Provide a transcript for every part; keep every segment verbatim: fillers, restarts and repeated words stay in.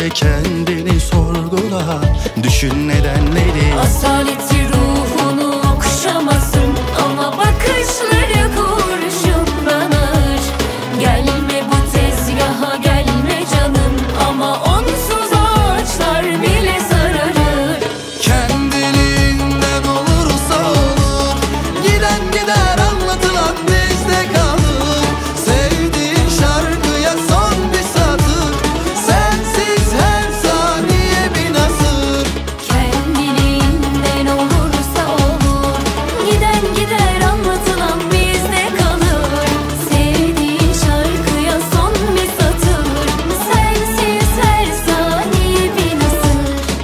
üzülde kendini sorgula. Düşün nedenleri. Asaleti ruhunu okşamasın ama bakışları kurşundan ağır. Gelme bu tezgaha gelme canım ama onsuz ağaçlar bile sararır. Kendiliğinden olursa olur, giden gider anlatılan bizde kalır. Sevdiğin şarkıya son bir satır, sensiz her saniye bir nasır. Kendiliğinden olursa olur, giden gider anlatılan bizde kalır. Sevdiğin şarkıya son bir satır, sensiz her saniye bir nasır.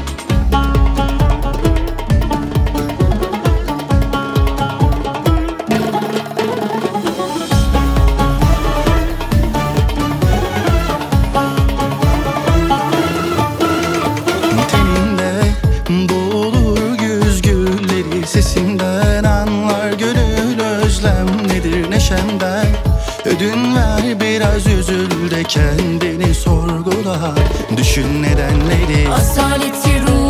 Teninde boğulur güz gülleri, sesinden anlar gönül özlem nedir neşemden. Ödün ver biraz üzül de kendini sorgula. Düşün nedenleri. Asaleti ruh